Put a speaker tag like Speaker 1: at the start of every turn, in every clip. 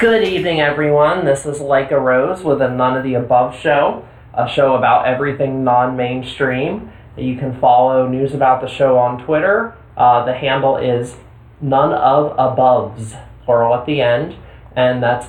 Speaker 1: Good evening, everyone. This is Like a Rose with a None of the Above show, a show about everything non-mainstream. You can follow news about the show on Twitter. The handle is None of Aboves, plural at the end, and that's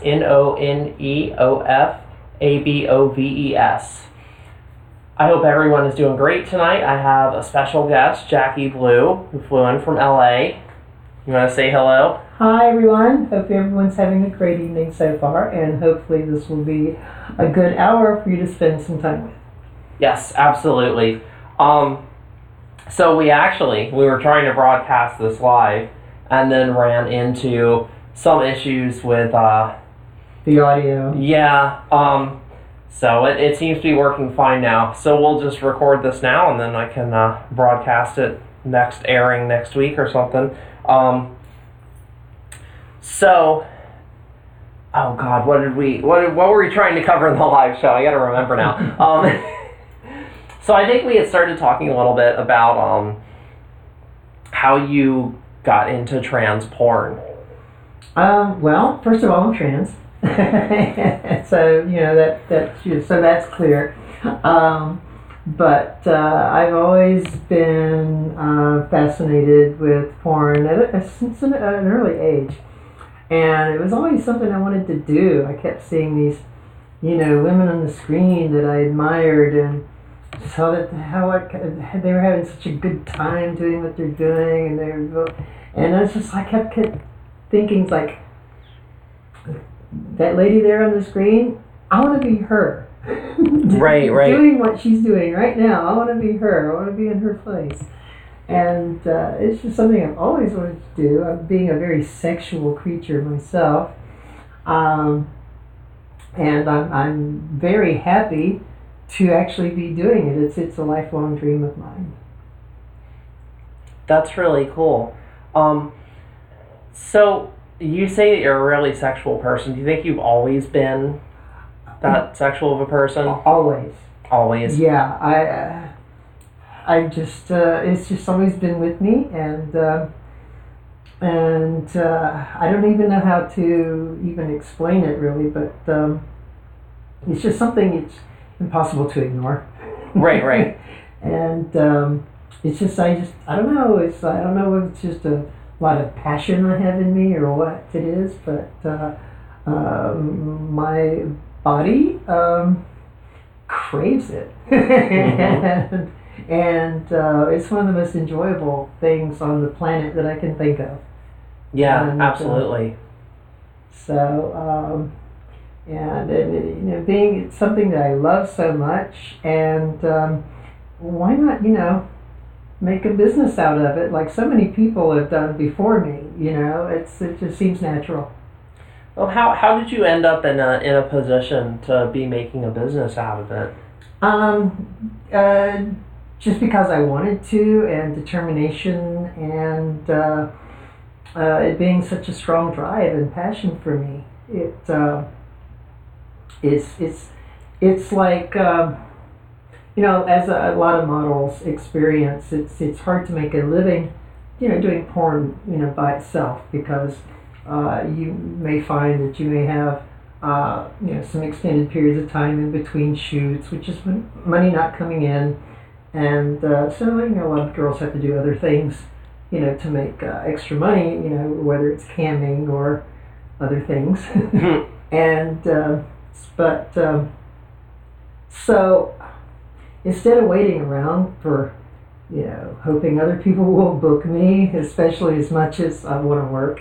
Speaker 1: NONEOFABOVES. I hope everyone is doing great tonight. I have a special guest, Jackie Blue, who flew in from LA. You want to say hello?
Speaker 2: Hi everyone, hope everyone's having a great evening so far, and hopefully this will be a good hour for you to spend some time with.
Speaker 1: Yes, absolutely. So we were trying to broadcast this live and then ran into some issues with
Speaker 2: the audio.
Speaker 1: Yeah, so it seems to be working fine now. So we'll just record this now and then I can broadcast it airing next week or something. So, oh God, what were we trying to cover in the live show? I gotta remember now. So I think we had started talking a little bit about how you got into trans porn.
Speaker 2: Well, first of all, I'm trans, so so that's clear. But I've always been fascinated with porn since an early age. And it was always something I wanted to do. I kept seeing these, women on the screen that I admired and saw that they were having such a good time doing what they're doing, and I kept thinking like, that lady there on the screen, I want to be her.
Speaker 1: Right.
Speaker 2: Doing what she's doing right now, I want to be her. I want to be in her place. And it's just something I've always wanted to do. I'm being a very sexual creature myself. And I'm very happy to actually be doing it. It's a lifelong dream of mine.
Speaker 1: That's really cool. So you say that you're a really sexual person. Do you think you've always been that sexual of a person?
Speaker 2: Always.
Speaker 1: Always?
Speaker 2: Yeah, I just it's just always been with me, and I don't even know how to even explain it really, but it's just something it's impossible to ignore.
Speaker 1: Right.
Speaker 2: And it's just I don't know. I don't know if it's just a lot of passion I have in me or what it is, but my body craves it.
Speaker 1: Mm-hmm.
Speaker 2: And it's one of the most enjoyable things on the planet that I can think of.
Speaker 1: Yeah, absolutely.
Speaker 2: Being something that I love so much, and why not, make a business out of it like so many people have done before me. It just seems natural.
Speaker 1: Well, how did you end up in a position to be making a business out of it?
Speaker 2: Just because I wanted to, and determination, and it being such a strong drive and passion for me. It's like as a lot of models experience, it's hard to make a living, doing porn, by itself, because you may find that you may have some extended periods of time in between shoots, which is when money not coming in. And so, a lot of girls have to do other things, to make extra money, whether it's camming or other things. And, so instead of waiting around for, hoping other people will book me, especially as much as I want to work,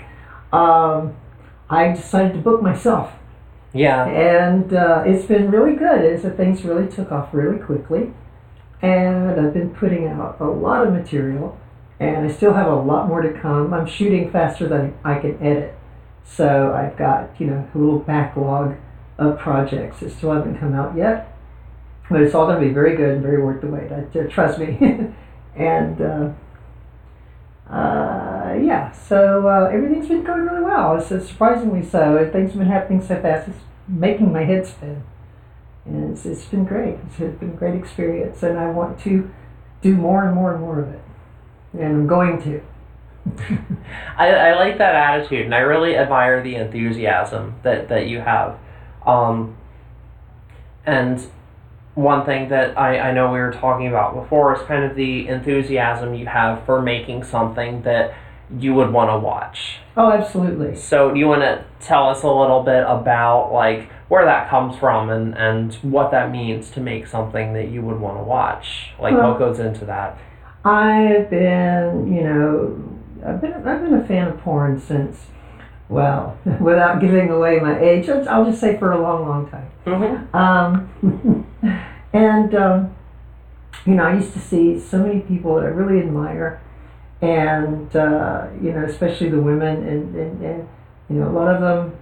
Speaker 2: I decided to book myself.
Speaker 1: Yeah.
Speaker 2: And it's been really good. Things really took off really quickly. And I've been putting out a lot of material, and I still have a lot more to come. I'm shooting faster than I can edit. So I've got, a little backlog of projects that still haven't come out yet. But it's all going to be very good and very worth the wait. Trust me. And so everything's been going really well. It's surprisingly so. Things have been happening so fast, it's making my head spin. And it's been great. It's been a great experience, and I want to do more and more and more of it. And I'm going to.
Speaker 1: I like that attitude, and I really admire the enthusiasm that you have. Um, and one thing that I know we were talking about before is kind of the enthusiasm you have for making something that you would want to watch.
Speaker 2: Oh, absolutely.
Speaker 1: So do you want to tell us a little bit about like where that comes from and what that means to make something that you would want to watch? Like
Speaker 2: Well,
Speaker 1: what goes into that?
Speaker 2: I've been, I've been a fan of porn since, well, without giving away my age, I'll just say for a long, long time.
Speaker 1: Mm-hmm.
Speaker 2: And I used to see so many people that I really admire, and especially the women, and a lot of them,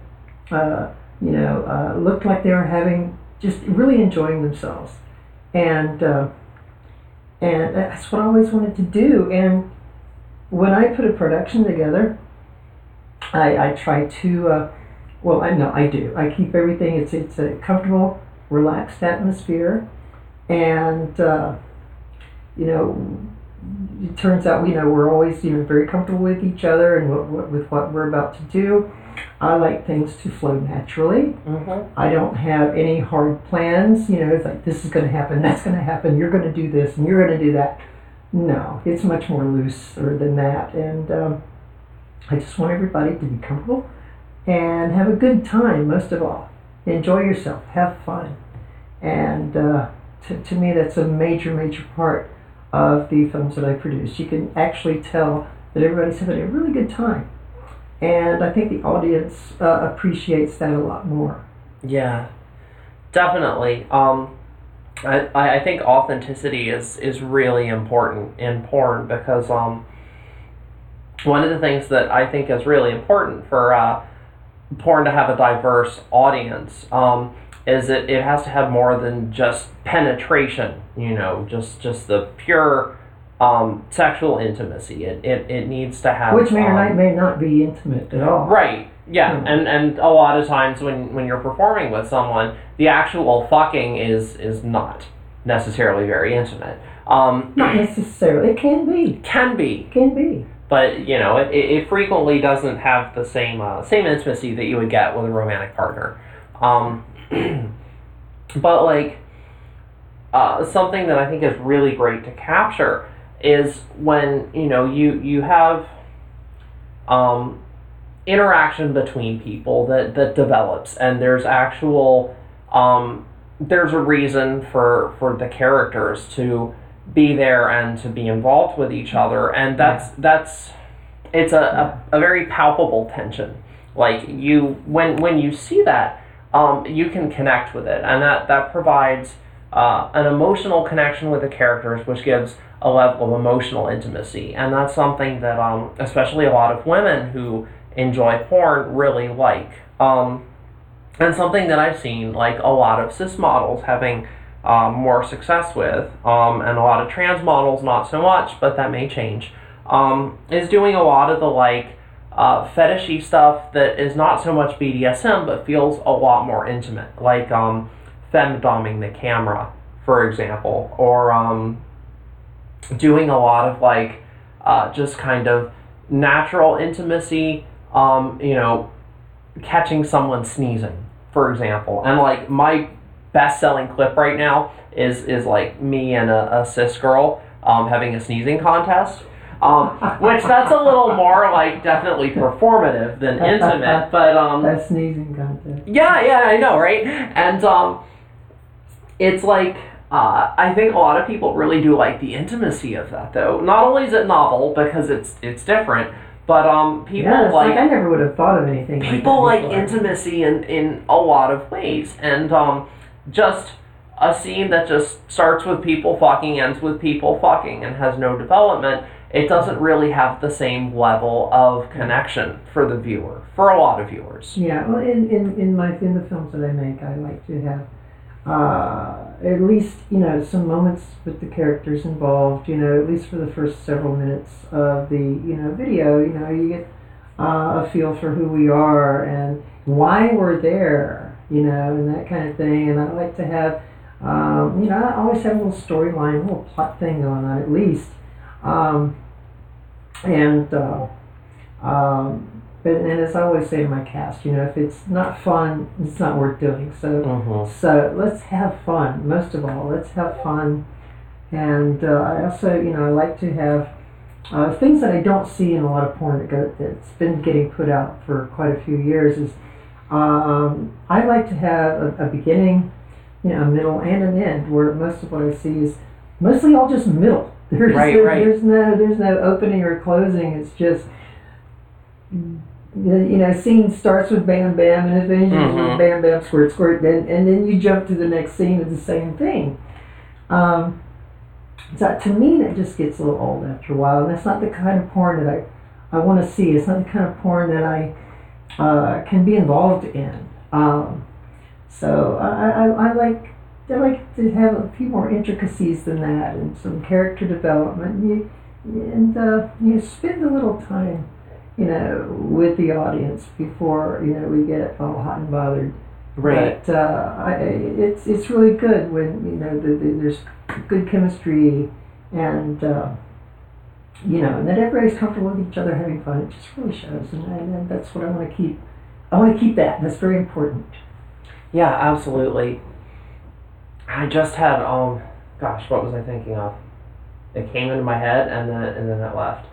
Speaker 2: looked like they were having just really enjoying themselves, and that's what I always wanted to do. And when I put a production together, I try to, well, I know I do. I keep everything, it's a comfortable, relaxed atmosphere. And, it turns out, we're always, very comfortable with each other and with what we're about to do. I like things to flow naturally.
Speaker 1: Mm-hmm.
Speaker 2: I don't have any hard plans. It's like this is going to happen, that's going to happen, you're going to do this, and you're going to do that. No, it's much more looser than that. And I just want everybody to be comfortable and have a good time, most of all. Enjoy yourself, have fun. And to me, that's a major, major part of the films that I produce. You can actually tell that everybody's having a really good time. And I think the audience appreciates that a lot more.
Speaker 1: Yeah, definitely. I think authenticity is really important in porn because one of the things that I think is really important for porn to have a diverse audience is that it has to have more than just penetration, just the pure sexual intimacy. It needs to have...
Speaker 2: Which may not be intimate at all.
Speaker 1: Right. Yeah, and a lot of times when you're performing with someone, the actual fucking is not necessarily very intimate.
Speaker 2: Not necessarily. It can be.
Speaker 1: Can be.
Speaker 2: Can be.
Speaker 1: But, it frequently doesn't have the same intimacy that you would get with a romantic partner. But, like, something that I think is really great to capture is when, you have interaction between people that develops, and there's actual there's a reason for the characters to be there and to be involved with each other, and it's a very palpable tension. Like when you see that, you can connect with it, and that provides an emotional connection with the characters, which gives a level of emotional intimacy, and that's something that especially a lot of women who enjoy porn really like, and something that I've seen like a lot of cis models having more success with, and a lot of trans models not so much, but that may change, is doing a lot of the like fetishy stuff that is not so much BDSM but feels a lot more intimate, like femdoming the camera, for example, or doing a lot of like just kind of natural intimacy, catching someone sneezing, for example. And like my best-selling clip right now is like me and a cis girl having a sneezing contest, which that's a little more like definitely performative than intimate, but
Speaker 2: a sneezing contest.
Speaker 1: Yeah, I know, right? And it's like I think a lot of people really do like the intimacy of that, though. Not only is it novel because it's different, but people like
Speaker 2: I never would have thought of anything.
Speaker 1: People
Speaker 2: like
Speaker 1: like intimacy in a lot of ways, and just a scene that just starts with people fucking, ends with people fucking, and has no development. It doesn't really have the same level of connection for the viewer, for a lot of viewers.
Speaker 2: Yeah, well, in the films that I make, I like to have at least some moments with the characters involved. At least for the first several minutes of the video. You get a feel for who we are and why we're there. And that kind of thing. And I like to have I always have a little storyline, a little plot thing going on at least. And and as I always say to my cast, if it's not fun, it's not worth doing. So let's have fun. Most of all, let's have fun. And I also, I like to have things that I don't see in a lot of porn that's been getting put out for quite a few years. Is I like to have a beginning, a middle, and an end. Where most of what I see is mostly all just middle. There's no opening or closing. It's just scene starts with bam bam and it finishes with bam bam squirt squirt. And then you jump to the next scene of the same thing. So to me, that just gets a little old after a while, and that's not the kind of porn that I want to see. It's not the kind of porn that I can be involved in. So I like to have a few more intricacies than that, and some character development. You spend a little time, with the audience before we get all hot and bothered.
Speaker 1: Right.
Speaker 2: But it's really good when there's good chemistry and and that everybody's comfortable with each other having fun. It just really shows, and that's what I want to keep. I want to keep that. That's very important.
Speaker 1: Yeah, absolutely. I just had gosh, what was I thinking of? It came into my head and then it left.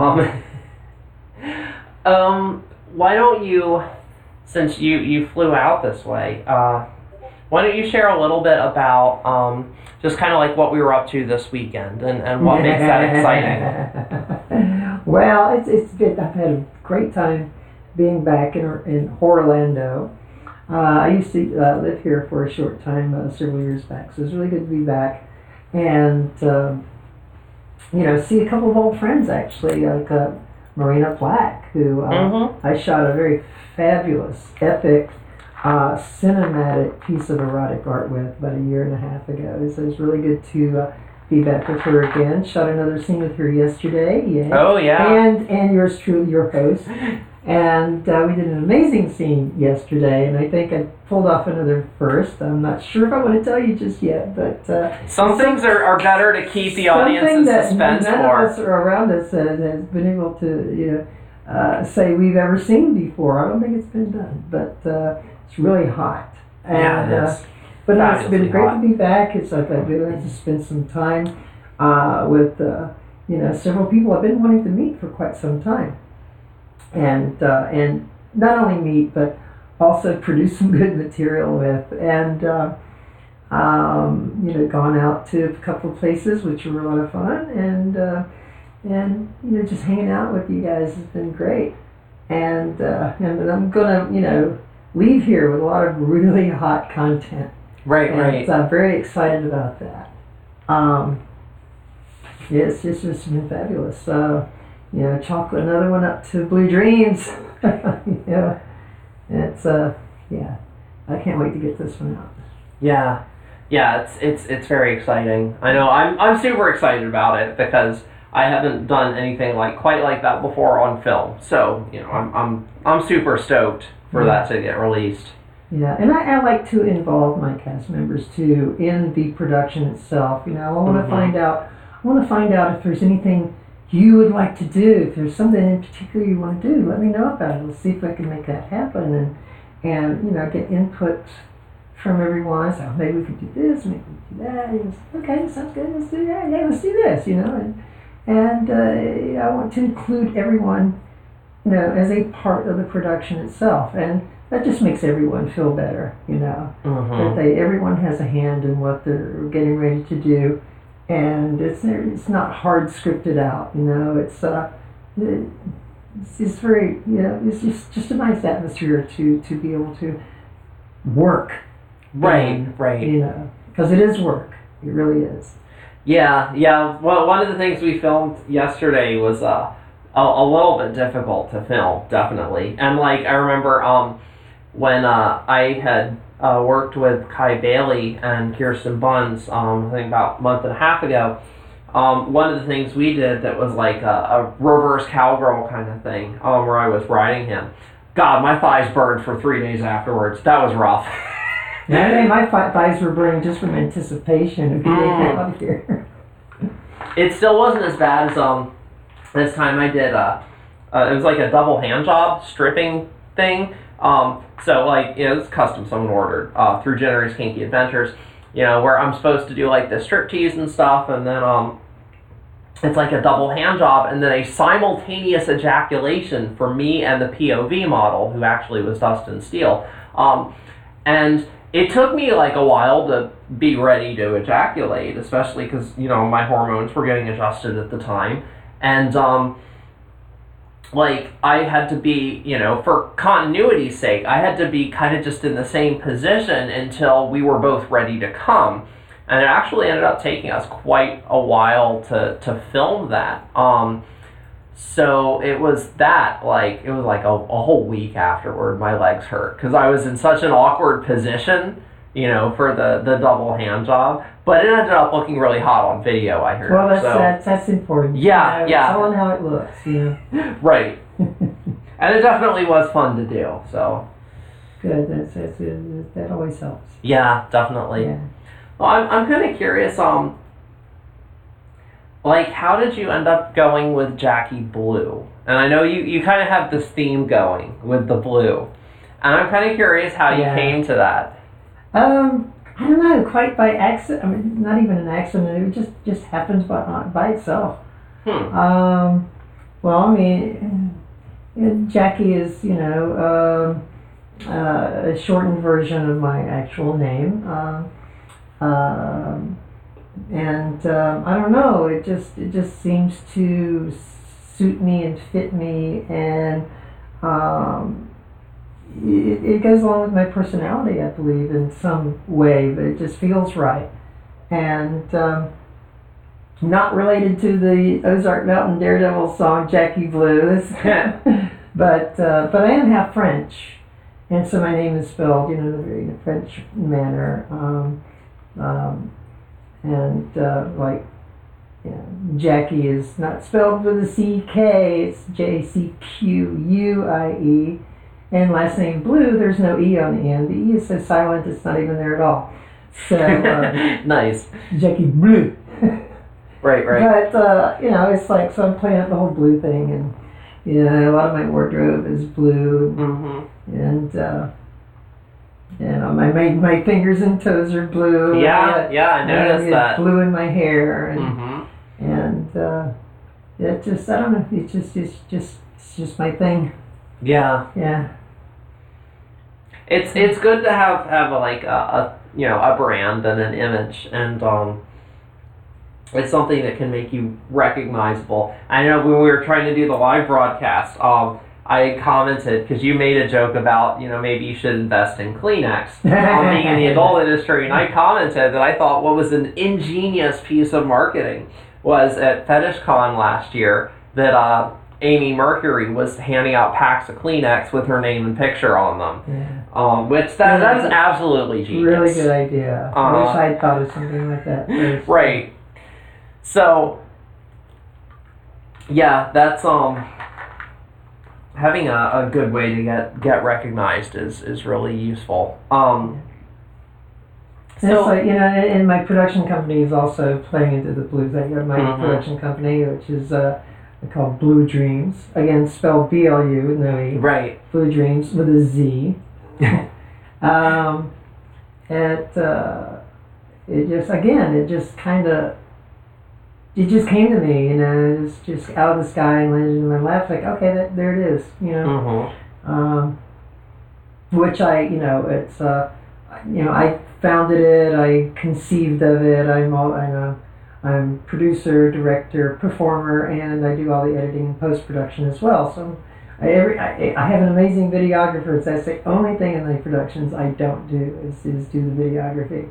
Speaker 1: Why don't you, since you flew out this way, why don't you share a little bit about just kind of like what we were up to this weekend and what makes that exciting?
Speaker 2: Well, it's been, I've had a great time being back in Orlando. I used to live here for a short time several years back, so it's really good to be back and see a couple of old friends actually, like Marina Black, who I shot a very fabulous, epic, cinematic piece of erotic art with about a year and a half ago. So it's really good to be back with her again. Shot another scene with her yesterday. Yay.
Speaker 1: Oh yeah.
Speaker 2: And yours truly, your host. And we did an amazing scene yesterday, and I think I pulled off another first. I'm not sure if I want to tell you just yet, but
Speaker 1: some things are better to keep the audience in suspense for.
Speaker 2: None of us around us has been able to say we've ever seen before. I don't think it's been done, but it's really hot. And,
Speaker 1: yeah, it is.
Speaker 2: But no, it's been great to be back. I've been able to spend some time with several people I've been wanting to meet for quite some time. And not only meet, but also produce some good material with, and gone out to a couple of places which were a lot of fun, and just hanging out with you guys has been great, and I'm gonna leave here with a lot of really hot content.
Speaker 1: Right.
Speaker 2: So I'm very excited about that. It's just been fabulous. Chalk another one up to Blue Dreams. It's I can't wait to get this one out.
Speaker 1: Yeah, it's very exciting. I know I'm super excited about it because I haven't done anything quite like that before on film. So I'm super stoked for that to get released.
Speaker 2: Yeah, and I like to involve my cast members too in the production itself. I want to find out. I want to find out if there's anything you would like to do. If there's something in particular you want to do, let me know about it. Let's see if I can make that happen, and get input from everyone. So maybe we could do this, maybe we could do that. Okay, sounds good. Let's do that. Yeah, let's do this. And I want to include everyone, as a part of the production itself, and that just makes everyone feel better. That everyone has a hand in what they're getting ready to do. And it's not hard scripted out, it's very, it's just a nice atmosphere to be able to work.
Speaker 1: Right.
Speaker 2: Because it is work. It really is.
Speaker 1: Yeah. Well, one of the things we filmed yesterday was a little bit difficult to film, definitely. And I remember when I had worked with Kai Bailey and Kirsten Buns, I think about a month and a half ago. One of the things we did that was like a reverse cowgirl kind of thing, where I was riding him. God, my thighs burned for 3 days afterwards. That was rough.
Speaker 2: My thighs were burning just from anticipation of getting out here.
Speaker 1: It still wasn't as bad as this time I did it was like a double hand job stripping thing. So like, it's custom, someone ordered through Jenner's Kinky Adventures, where I'm supposed to do like the striptease and stuff, and then it's like a double hand job, and then a simultaneous ejaculation for me and the POV model, who actually was Dustin Steele. And it took me like a while to be ready to ejaculate, especially because, my hormones were getting adjusted at the time. And, like, I had to be, for continuity's sake, I had to be kind of just in the same position until we were both ready to come. And it actually ended up taking us quite a while to film that. So it was a whole week afterward, my legs hurt, because I was in such an awkward position, for the double hand job. But it ended up looking really hot on video, I heard.
Speaker 2: Well, that's important.
Speaker 1: Yeah, yeah.
Speaker 2: Telling how it looks,
Speaker 1: Right. And it definitely was fun to do, so.
Speaker 2: Good, that always helps.
Speaker 1: Yeah, definitely.
Speaker 2: Yeah.
Speaker 1: Well, I'm kind of curious, like, how did you end up going with Jackie Blue? And I know you kind of have this theme going with the blue. And I'm kind of curious how you came to that.
Speaker 2: I don't know, quite by accident. I mean, not even an accident. It just happened by itself. Well, I mean, Jackie is, a shortened version of my actual name. And I don't know. It just seems to suit me and fit me, and it goes along with my personality, I believe, in some way. But it just feels right, and not related to the Ozark Mountain Daredevil song Jackie Blue. But I am half French, and so my name is spelled, in a very French manner. Jackie is not spelled with a C-K, it's Jacquue, and last name Blue, there's no E on the end. The E is so silent, it's not even there at all. So,
Speaker 1: nice.
Speaker 2: Jackie Blue.
Speaker 1: Right.
Speaker 2: But, it's like, so I'm playing up the whole blue thing, and, a lot of my wardrobe is blue, and my fingers and toes are blue.
Speaker 1: Yeah, I noticed that.
Speaker 2: Blue in my hair, and it just, I don't know, it's just my thing.
Speaker 1: Yeah.
Speaker 2: Yeah.
Speaker 1: It's good to have a brand and an image, and it's something that can make you recognizable. I know when we were trying to do the live broadcast, I commented, because you made a joke about, maybe you should invest in Kleenex on being in the adult industry, and I commented that I thought what was an ingenious piece of marketing was at FetishCon last year that Amy Mercury was handing out packs of Kleenex with her name and picture on them. Which that's absolutely genius.
Speaker 2: Really good idea. I wish I'd thought of something like that first.
Speaker 1: Right. So, yeah, that's having a good way to get recognized is really useful.
Speaker 2: So, it's like, and my production company is also playing into the blues. I got my production company, which is called Blue Dreams. Again, spelled BLU, no E.
Speaker 1: Right.
Speaker 2: Blue Dreams with a Z. It just came to me, it's just out of the sky and landed in my lap. Like, okay, there it is, which I founded it, I conceived of it. I'm producer, director, performer, and I do all the editing and post production as well. So I have an amazing videographer. That's the only thing in the productions I don't do is do the videography.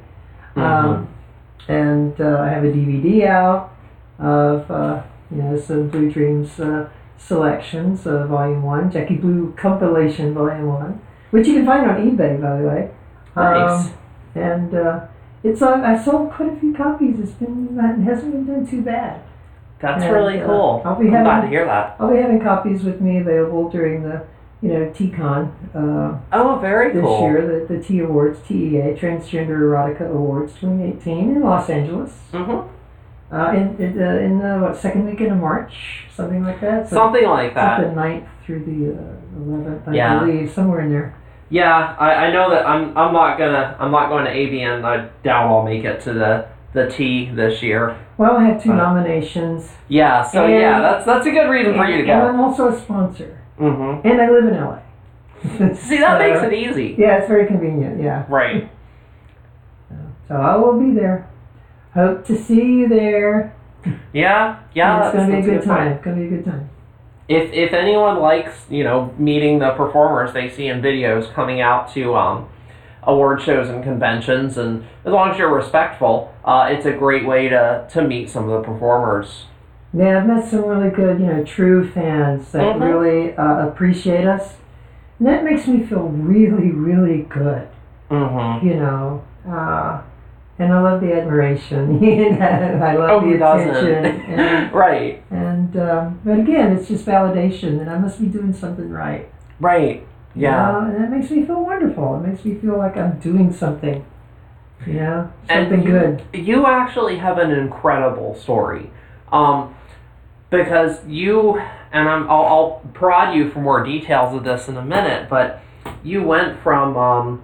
Speaker 2: And I have a DVD out of some Blue Dreams selections, Volume 1, Jackie Blue Compilation Volume 1, which you can find on eBay, by the way.
Speaker 1: Nice.
Speaker 2: And it's I sold quite a few copies. It hasn't been done too bad.
Speaker 1: That's really cool. I'm glad to hear that.
Speaker 2: I'll be having copies with me available during the TCon.
Speaker 1: Very
Speaker 2: this
Speaker 1: cool.
Speaker 2: This year, the T Awards, TEA, Transgender Erotica Awards 2018 in Los Angeles. In the what, second weekend of March, something like that. So
Speaker 1: Something like
Speaker 2: it's like
Speaker 1: that.
Speaker 2: the 9th through the 11th, I
Speaker 1: Yeah.
Speaker 2: believe, somewhere in there.
Speaker 1: Yeah, I know that I'm not going to AVN. I doubt I'll make it to the T this year.
Speaker 2: Well, I had 2 nominations.
Speaker 1: Yeah, so
Speaker 2: And-
Speaker 1: that's a good reason for you to
Speaker 2: And
Speaker 1: go.
Speaker 2: I'm also a sponsor,
Speaker 1: Mm-hmm.
Speaker 2: and I live in LA.
Speaker 1: See, that
Speaker 2: So,
Speaker 1: makes it easy.
Speaker 2: Yeah, it's very convenient. Yeah.
Speaker 1: Right.
Speaker 2: So I will be there. Hope to see you there.
Speaker 1: Yeah.
Speaker 2: And it's gonna be a
Speaker 1: that's
Speaker 2: good time.
Speaker 1: point.
Speaker 2: It's gonna be a good time.
Speaker 1: If anyone likes, meeting the performers they see in videos coming out to award shows and conventions, and as long as you're respectful, it's a great way to meet some of the performers.
Speaker 2: Yeah, I've met some really good, true fans that
Speaker 1: Mhm.
Speaker 2: really appreciate us, and that makes me feel really, really good.
Speaker 1: Mm-hmm.
Speaker 2: And I love the admiration. I love
Speaker 1: Who
Speaker 2: the
Speaker 1: doesn't?
Speaker 2: attention.
Speaker 1: Right.
Speaker 2: But again, it's just validation that I must be doing something right.
Speaker 1: Right. Yeah.
Speaker 2: And that makes me feel wonderful. It makes me feel like I'm doing something.
Speaker 1: And
Speaker 2: Something good.
Speaker 1: You actually have an incredible story, because you and I'll prod you for more details of this in a minute. But you went from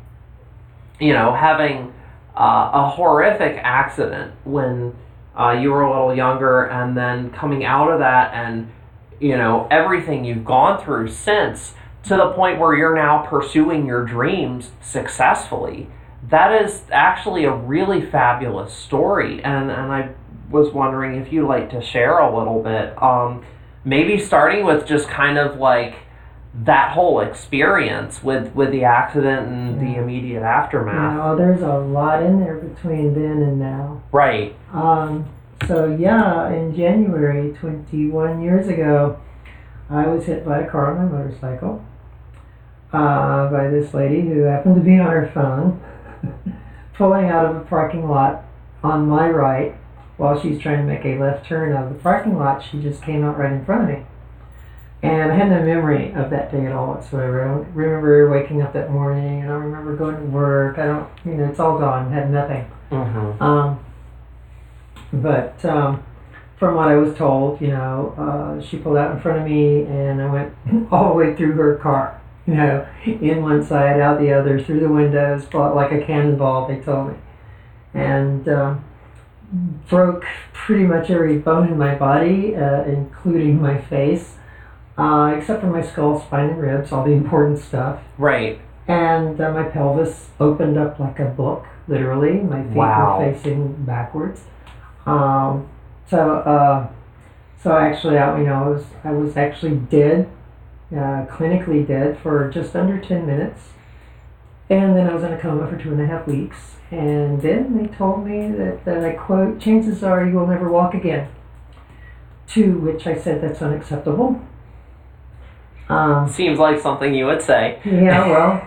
Speaker 1: having a horrific accident when you were a little younger, and then coming out of that, and everything you've gone through since, to the point where you're now pursuing your dreams successfully. That is actually a really fabulous story, and I was wondering if you'd like to share a little bit, maybe starting with just kind of like that whole experience with the accident and the immediate aftermath.
Speaker 2: There's a lot in there between then and now.
Speaker 1: Right.
Speaker 2: In January, 21 years ago, I was hit by a car on my motorcycle by this lady who happened to be on her phone, pulling out of a parking lot on my right while she's trying to make a left turn out of the parking lot. She just came out right in front of me. And I had no memory of that day at all whatsoever. I don't remember waking up that morning. I don't remember going to work. I don't, it's all gone. Had nothing.
Speaker 1: Mm-hmm.
Speaker 2: But from what I was told, she pulled out in front of me, and I went all the way through her car. In one side, out the other, through the windows, like a cannonball, they told me. And broke pretty much every bone in my body, including my face. Except for my skull, spine, and ribs, all the important stuff.
Speaker 1: Right.
Speaker 2: And my pelvis opened up like a book, literally. My feet
Speaker 1: Wow.
Speaker 2: were facing backwards. So actually, I was actually dead, clinically dead for just under 10 minutes. And then I was in a coma for 2.5 weeks. And then they told me that I quote, "Chances are you will never walk again." To which I said, "That's unacceptable."
Speaker 1: Seems like something you would say.
Speaker 2: Yeah, well,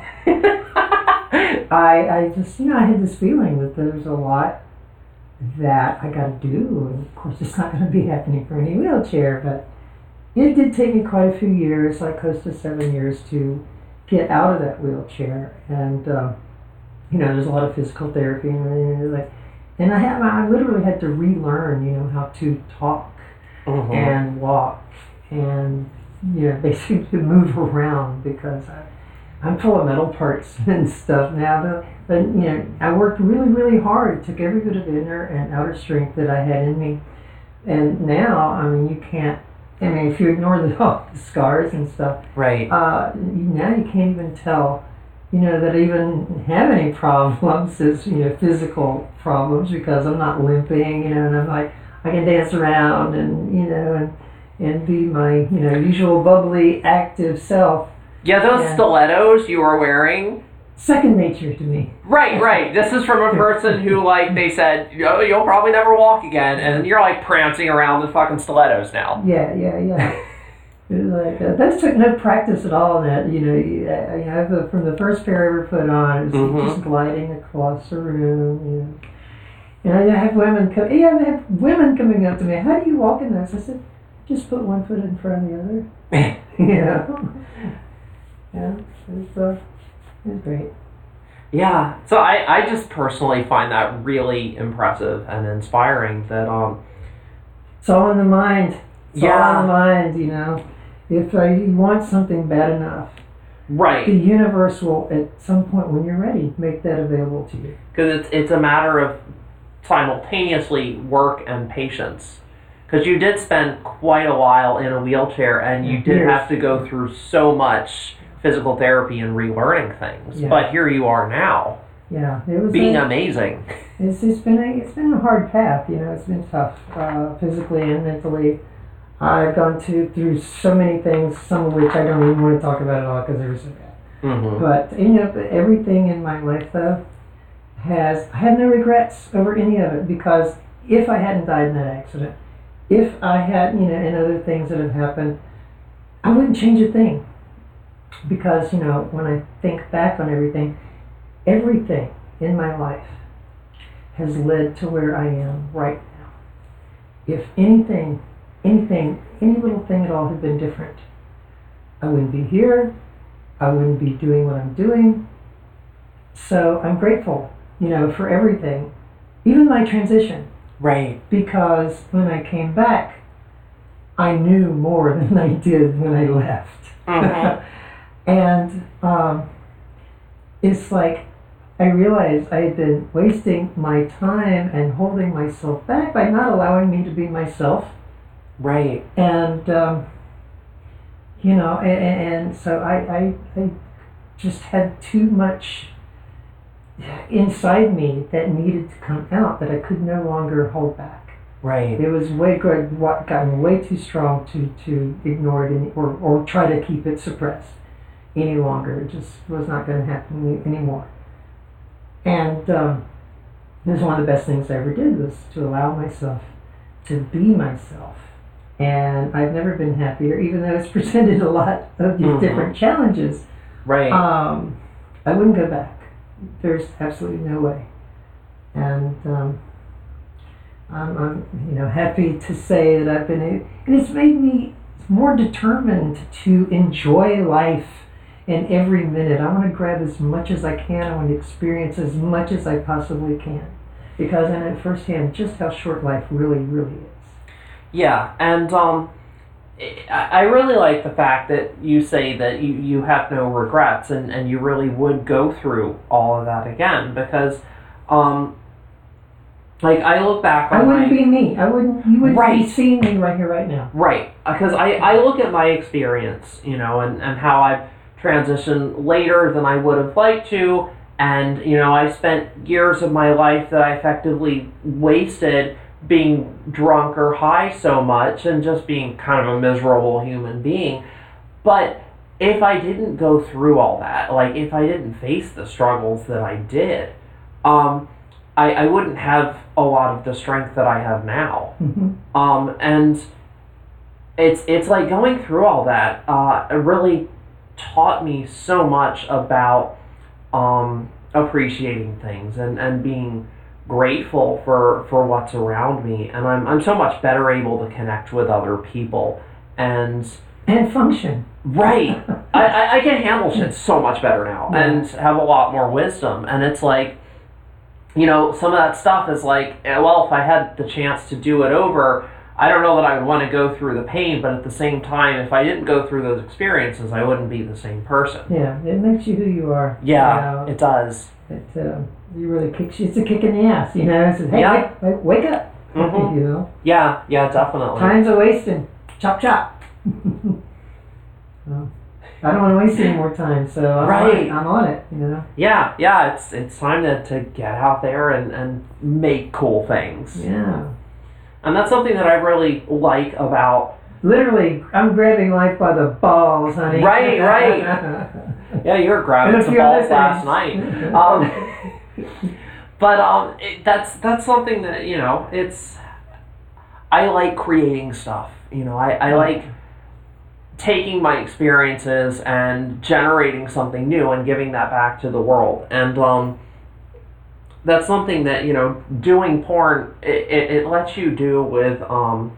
Speaker 2: I just, I had this feeling that there's a lot that I got to do. And of course, it's not going to be happening for any wheelchair, but it did take me quite a few years, like close to 7 years, to get out of that wheelchair. And, there's a lot of physical therapy, and I literally had to relearn, how to talk
Speaker 1: Mm-hmm.
Speaker 2: and walk and basically move around, because I'm full of metal parts and stuff now. But I worked really, really hard. It took every bit of inner and outer strength that I had in me. And now, you can't. If you ignore all the scars and stuff,
Speaker 1: Right.
Speaker 2: now you can't even tell, that I even have any problems as physical problems, because I'm not limping, and I'm like, I can dance around and be my usual bubbly, active self.
Speaker 1: Yeah, those
Speaker 2: Yeah.
Speaker 1: stilettos you were wearing.
Speaker 2: Second nature to me.
Speaker 1: Right. This is from a person who, they said, you'll probably never walk again, and you're prancing around with fucking stilettos now.
Speaker 2: Yeah. That took no practice at all. That from the first pair I ever put on, it was just gliding across the room. And I have women coming up to me. How do you walk in this? I said, just put one foot in front of the other. Yeah, it was great.
Speaker 1: Yeah. So I just personally find that really impressive and inspiring that
Speaker 2: It's all in the mind. It's all in
Speaker 1: yeah.
Speaker 2: the mind, you know. If you want something bad enough, the
Speaker 1: Right.
Speaker 2: universe will, at some point when you're ready, make that available to you.
Speaker 1: Because it's a matter of simultaneously work and patience. Because you did spend quite a while in a wheelchair and you did
Speaker 2: Years.
Speaker 1: have to go through so much physical therapy and relearning things.
Speaker 2: Yeah.
Speaker 1: But here you are now,
Speaker 2: Yeah, it was
Speaker 1: being amazing.
Speaker 2: it's been a hard path, you know. It's been tough, physically and mentally. I've gone through so many things, some of which I don't even want to talk about at all because they were so bad.
Speaker 1: Mm-hmm.
Speaker 2: But you know, everything in my life though I have no regrets over any of it, because if I hadn't died in that accident, if I had, you know, and other things that have happened, I wouldn't change a thing. Because, you know, when I think back on everything in my life has led to where I am right now. If anything, any little thing at all had been different, I wouldn't be here. I wouldn't be doing what I'm doing. So I'm grateful, you know, for everything, even my transition,
Speaker 1: Right.
Speaker 2: because when I came back, I knew more than I did when I left.
Speaker 1: Mhm.
Speaker 2: And it's like I realized I had been wasting my time and holding myself back by not allowing me to be myself.
Speaker 1: Right.
Speaker 2: And you know, and so I just had too much inside me that needed to come out, that I could no longer hold back.
Speaker 1: Right.
Speaker 2: It was gotten way too strong to ignore it or try to keep it suppressed any longer. It just was not going to happen anymore. And it was one of the best things I ever did, was to allow myself to be myself. And I've never been happier, even though it's presented a lot of these different challenges.
Speaker 1: Right.
Speaker 2: I wouldn't go back. There's absolutely no way. And I'm you know, happy to say that I've been able, and it's made me more determined to enjoy life in every minute. I want to grab as much as I can. I want to experience as much as I possibly can, because I know firsthand just how short life really, really is.
Speaker 1: Yeah, and I really like the fact that you say that you have no regrets, and you really would go through all of that again, because like I look back on
Speaker 2: I wouldn't be me. You wouldn't
Speaker 1: Right.
Speaker 2: be seeing me right here, right now.
Speaker 1: Right, because I look at my experience, you know, and how I've transitioned later than I would have liked to, and, you know, I spent years of my life that I effectively wasted being drunk or high so much and just being kind of a miserable human being. But if I didn't go through all that, like if I didn't face the struggles that I did, I wouldn't have a lot of the strength that I have now.
Speaker 2: Mm-hmm.
Speaker 1: And it's like going through all that it really taught me so much about appreciating things and being grateful for what's around me, and I'm so much better able to connect with other people and
Speaker 2: function.
Speaker 1: right. I can handle shit so much better now,
Speaker 2: Yeah.
Speaker 1: and have a lot more wisdom. And it's like, you know, some of that stuff is like, well, if I had the chance to do it over, I don't know that I would want to go through the pain, but at the same time, if I didn't go through those experiences, I wouldn't be the same person.
Speaker 2: Yeah, it makes you who you are.
Speaker 1: Yeah,
Speaker 2: You know,
Speaker 1: it does.
Speaker 2: you really kicks you. It's a kick in the ass, you know. It says, hey,
Speaker 1: Yeah.
Speaker 2: wake up.
Speaker 1: Mhm.
Speaker 2: You know,
Speaker 1: Yeah, definitely.
Speaker 2: time's a wasting. Chop chop. Well, I don't want to waste any more time, so I'm on it. You know.
Speaker 1: Yeah, it's time to get out there and make cool things.
Speaker 2: Yeah.
Speaker 1: And that's something that I really like about.
Speaker 2: Literally, I'm grabbing life by the balls, honey.
Speaker 1: Right. Yeah, you were grabbing
Speaker 2: And a
Speaker 1: some
Speaker 2: few other
Speaker 1: balls last
Speaker 2: things.
Speaker 1: night. But that's something that, you know, I like creating stuff. You know, I like taking my experiences and generating something new and giving that back to the world. And that's something that, you know, doing porn, it lets you do with a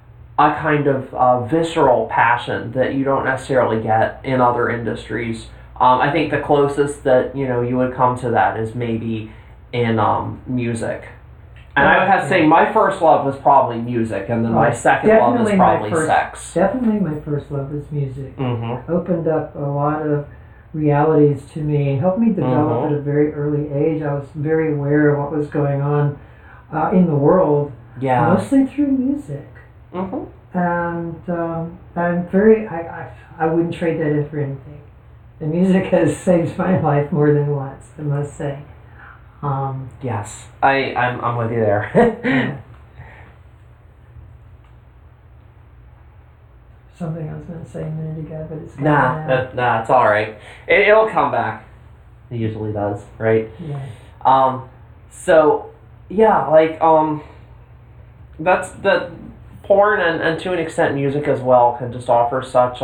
Speaker 1: kind of visceral passion that you don't necessarily get in other industries I think the closest that you would come to that is maybe in music. And I would have to say my first love was probably music, and then my second love is probably sex.
Speaker 2: Definitely my first love was music.
Speaker 1: Mm-hmm.
Speaker 2: Opened up a lot of realities to me and helped me develop at a very early age. I was very aware of what was going on in the world, mostly through music.
Speaker 1: Mm-hmm.
Speaker 2: And I wouldn't trade that in for anything. The music has saved my life more than once, I must say.
Speaker 1: Yes, I'm with you there.
Speaker 2: Yeah. Something I was going to say a minute ago, but it's
Speaker 1: nah, it's all right. It'll come back. It usually does, right?
Speaker 2: Yeah.
Speaker 1: So yeah, like that's the porn and to an extent music as well can just offer such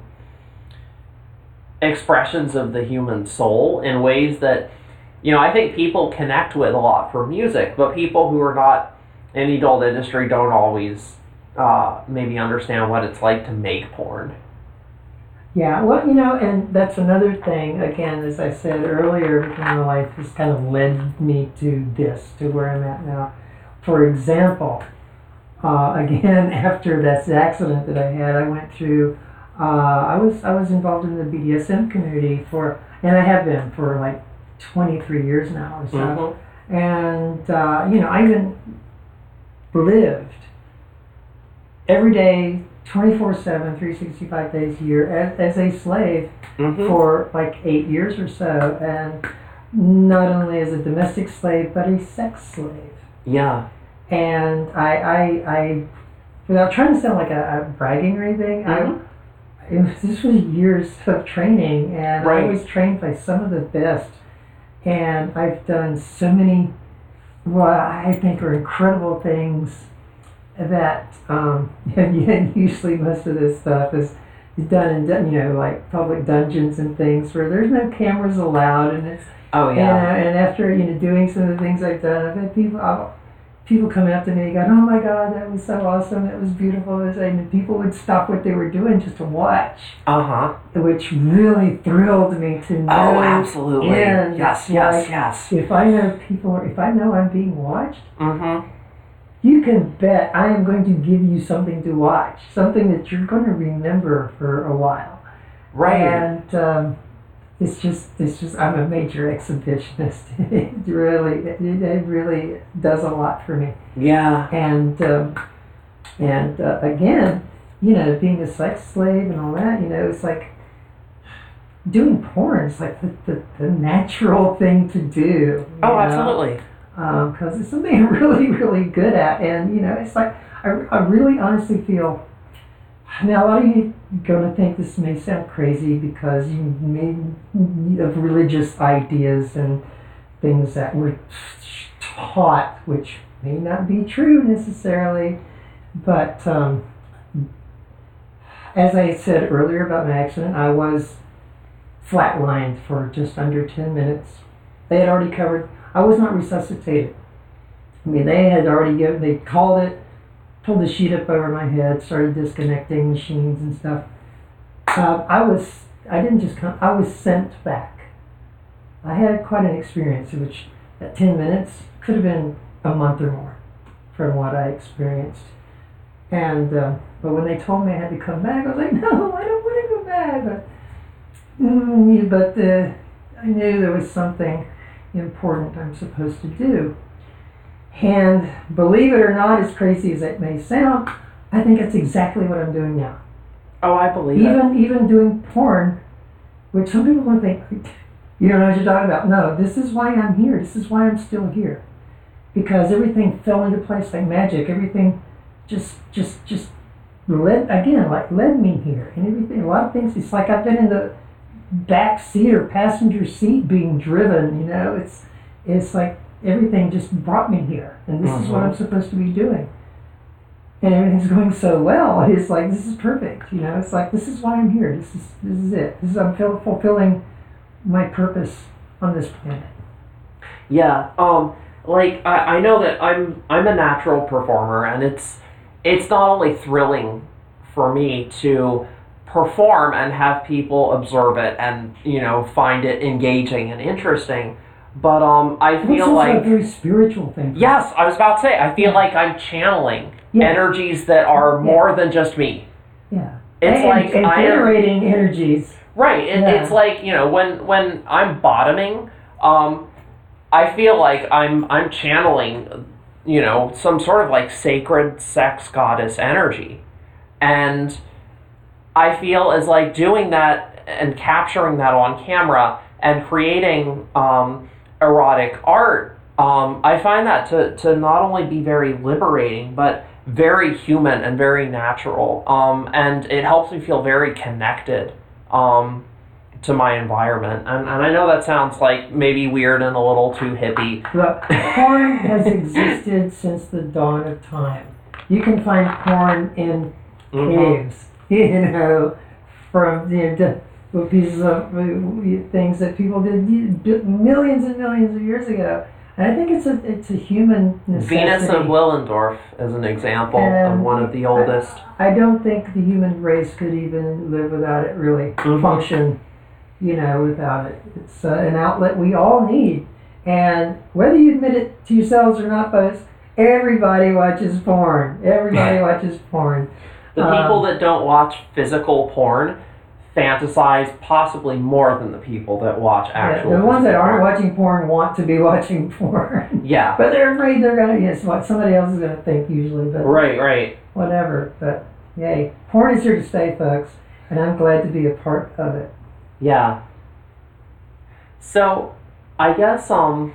Speaker 1: expressions of the human soul in ways that I think people connect with a lot for music, but people who are not in the adult industry don't always maybe understand what it's like to make porn.
Speaker 2: Yeah, well, and that's another thing, again, as I said earlier, everything in my life has kind of led me to where I'm at now. For example, again, after that accident that I had, I went through, I was involved in the BDSM community and I have been for like 23 years now or so.
Speaker 1: Mm-hmm.
Speaker 2: And, I even lived every day, 24/7, 365 days a year as a slave for like 8 years or so. And not only as a domestic slave, but a sex slave.
Speaker 1: Yeah.
Speaker 2: And I without trying to sound like a bragging or anything, this was years of training, and I was trained by some of the best. And I've done so many, what I think are incredible things that, and usually most of this stuff is done in, like public dungeons and things where there's no cameras allowed, and it's, and after, doing some of the things I've done, I've had people come up to me and go, "Oh my God, that was so awesome, that was beautiful," and people would stop what they were doing just to watch. Which really thrilled me to know.
Speaker 1: Oh, absolutely. Yes.
Speaker 2: If I know I'm being watched, you can bet I am going to give you something to watch, something that you're going to remember for a while.
Speaker 1: Right.
Speaker 2: And it's just I'm a major exhibitionist. It really does a lot for me.
Speaker 1: Yeah.
Speaker 2: And again, being a sex slave and all that, it's like doing porn is like the natural thing to do.
Speaker 1: Oh, absolutely.
Speaker 2: Because it's something I'm really, really good at, and it's like I really honestly feel. Now, a lot of you are going to think this may sound crazy because you may have religious ideas and things that were taught, which may not be true necessarily, but as I said earlier about my accident, I was flatlined for just under 10 minutes. They had already covered, I was not resuscitated. I mean, they had already they called it, pulled the sheet up over my head, started disconnecting machines and stuff. I was sent back. I had quite an experience, which at 10 minutes could have been a month or more from what I experienced. And but when they told me I had to come back, I was like, no, I don't want to go back. But I knew there was something important I'm supposed to do. And believe it or not, as crazy as it may sound, I think that's exactly what I'm doing now.
Speaker 1: Oh, I believe it.
Speaker 2: Even doing porn, which some people don't think, you don't know what you're talking about. No, this is why I'm here. This is why I'm still here. Because everything fell into place like magic. Everything just led me here. And everything, a lot of things, it's like I've been in the back seat or passenger seat being driven, It's like everything just brought me here, and this is what I'm supposed to be doing, and everything's going so well. It's like, this is perfect, It's like, this is why I'm here. This is it. I'm fulfilling my purpose on this planet.
Speaker 1: Yeah. I know that I'm a natural performer, and it's not only thrilling for me to perform and have people observe it and find it engaging and interesting. But I
Speaker 2: It's
Speaker 1: feel
Speaker 2: also
Speaker 1: like
Speaker 2: a very spiritual thing.
Speaker 1: yes, I was about to say I feel like I'm channeling energies that are more than just me.
Speaker 2: Yeah.
Speaker 1: It's
Speaker 2: and
Speaker 1: I am
Speaker 2: generating energies.
Speaker 1: right. It's like when I'm bottoming, I feel like I'm channeling some sort of like sacred sex goddess energy, and I feel as like doing that and capturing that on camera and creating erotic art. I find that to not only be very liberating, but very human and very natural. And it helps me feel very connected to my environment. And I know that sounds like maybe weird and a little too hippie.
Speaker 2: Look, porn has existed since the dawn of time. You can find porn in caves, from pieces of things that people did millions and millions of years ago. And I think it's a human necessity.
Speaker 1: Venus of Willendorf is an example of one of the oldest.
Speaker 2: I don't think the human race could even live without it, really function, without it. It's an outlet we all need. And whether you admit it to yourselves or not, folks, everybody watches porn. Everybody watches porn.
Speaker 1: The people that don't watch physical porn fantasize possibly more than the people that watch actual.
Speaker 2: The ones that aren't watching porn want to be watching porn.
Speaker 1: Yeah.
Speaker 2: But they're afraid they're going to, what somebody else is going to think usually. But
Speaker 1: right.
Speaker 2: Whatever. But, yay. Porn is here to stay, folks. And I'm glad to be a part of it.
Speaker 1: Yeah. So, I guess,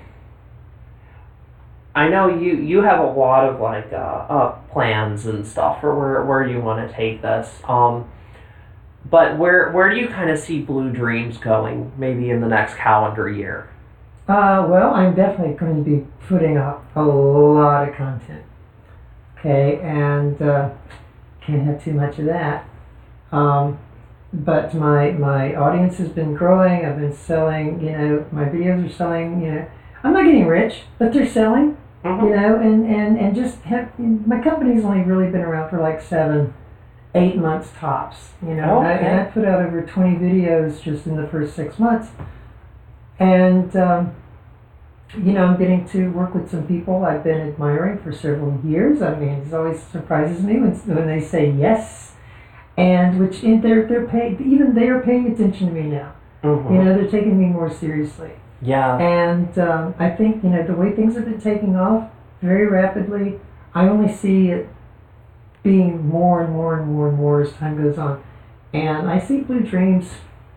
Speaker 1: I know you have a lot of, like, plans and stuff for where you want to take this. But where do you kind of see Blue Dreams going, maybe in the next calendar year?
Speaker 2: Well, I'm definitely going to be putting up a lot of content. Okay, and can't have too much of that. But my audience has been growing. I've been selling, my videos are selling, I'm not getting rich, but they're selling, and just my company's only really been around for like 7-8 months tops, and I put out over 20 videos just in the first 6 months, and I'm getting to work with some people I've been admiring for several years. I mean, it always surprises me when they say yes, and they're paying attention to me now. They're taking me more seriously.
Speaker 1: Yeah.
Speaker 2: And I think the way things have been taking off very rapidly, I only see it being more and more and more and more as time goes on. And I see Blue Dreams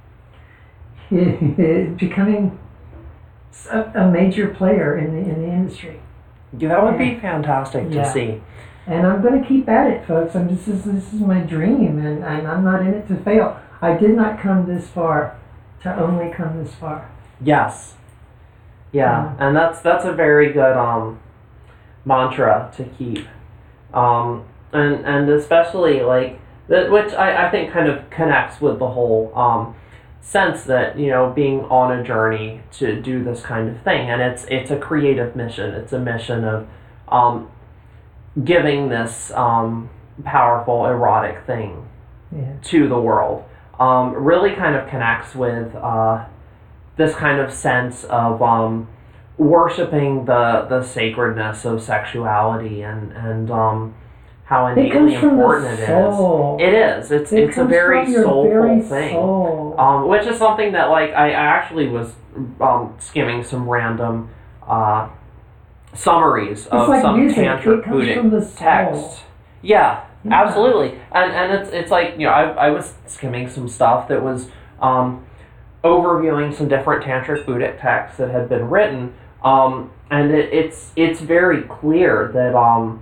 Speaker 2: becoming a major player in the industry.
Speaker 1: Yeah, that would be fantastic to see.
Speaker 2: And I'm going to keep at it, folks. This is my dream, and I'm not in it to fail. I did not come this far to only come this far.
Speaker 1: Yes. Yeah, and that's a very good mantra to keep. And especially like that, which I think kind of connects with the whole sense that being on a journey to do this kind of thing, and it's a creative mission. It's a mission of giving this powerful erotic thing to the world. Really kind of connects with this kind of sense of worshiping the sacredness of sexuality and how innately important it is. It is. It's a very soulful thing. Which is something that like I actually was skimming some random summaries of
Speaker 2: like
Speaker 1: some
Speaker 2: music.
Speaker 1: tantric Buddhist texts. Yeah, absolutely. And it's like I was skimming some stuff that was overviewing some different tantric Buddhist texts that had been written, and it's very clear that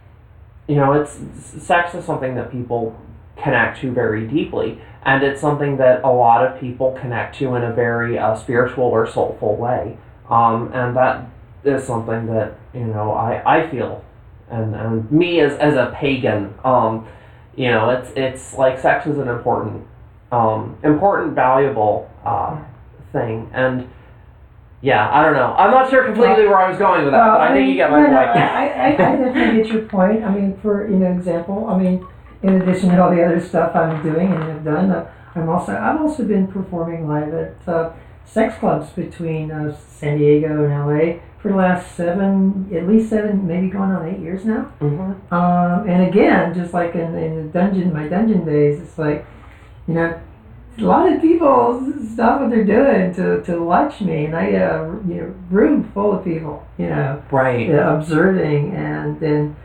Speaker 1: sex is something that people connect to very deeply, and it's something that a lot of people connect to in a very spiritual or soulful way, and that is something that I feel, and me as a pagan, it's like sex is an important, valuable thing, and yeah, I don't know. I'm not sure completely where I was going with that, but I think you get my point.
Speaker 2: I definitely get your point. I mean, for example, in addition to all the other stuff I'm doing and have done, I've also been performing live at sex clubs between San Diego and LA for the last at least 7, maybe going on 8 years now. And again, just like in my dungeon days, it's like, you know, a lot of people stop what they're doing to watch me, and I get a room full of people,
Speaker 1: right,
Speaker 2: observing, and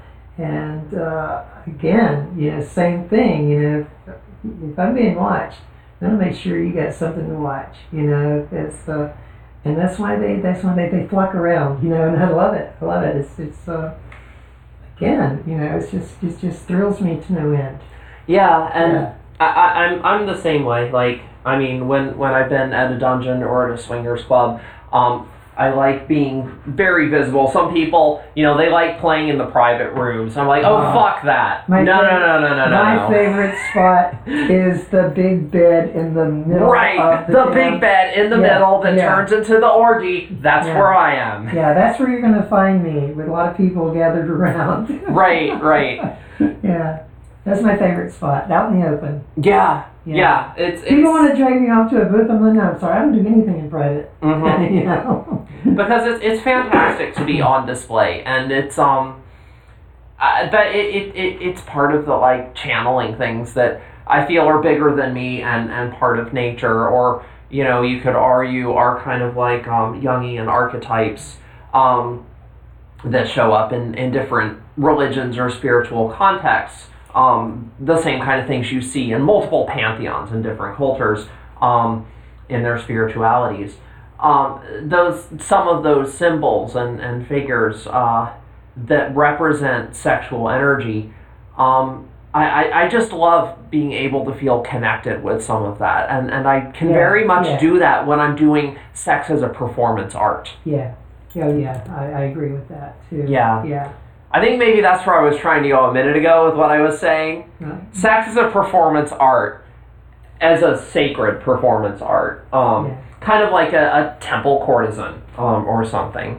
Speaker 2: again, same thing, if I'm being watched, I'm gonna make sure you got something to watch, It's and that's why they flock around, and I love it. It's again, it just thrills me to no end.
Speaker 1: Yeah, and I'm the same way. Like, I mean, when I've been at a dungeon or at a swingers club, I like being very visible. Some people, they like playing in the private rooms. I'm like, fuck that. No.
Speaker 2: My favorite spot is the big bed in the middle.
Speaker 1: Right, the big bed in the middle that turns into the orgy. That's where I am.
Speaker 2: Yeah, that's where you're going to find me, with a lot of people gathered around.
Speaker 1: Right.
Speaker 2: Yeah. That's my favorite spot, out in the open.
Speaker 1: Yeah. It's
Speaker 2: people want to drag me off to a booth. I'm like, no, I'm sorry, I don't do anything in private.
Speaker 1: Because it's fantastic to be on display, and it's but it's part of the, like, channeling things that I feel are bigger than me and part of nature, or you could argue are kind of like Jungian archetypes that show up in different religions or spiritual contexts. The same kind of things you see in multiple pantheons in different cultures in their spiritualities. Some of those symbols and figures that represent sexual energy, I just love being able to feel connected with some of that, and I can very much do that when I'm doing sex as a performance art.
Speaker 2: I agree with that too.
Speaker 1: Yeah. I think maybe that's where I was trying to go a minute ago with what I was saying.
Speaker 2: Right.
Speaker 1: Sex as a performance art, as a sacred performance art, kind of like a temple courtesan or something.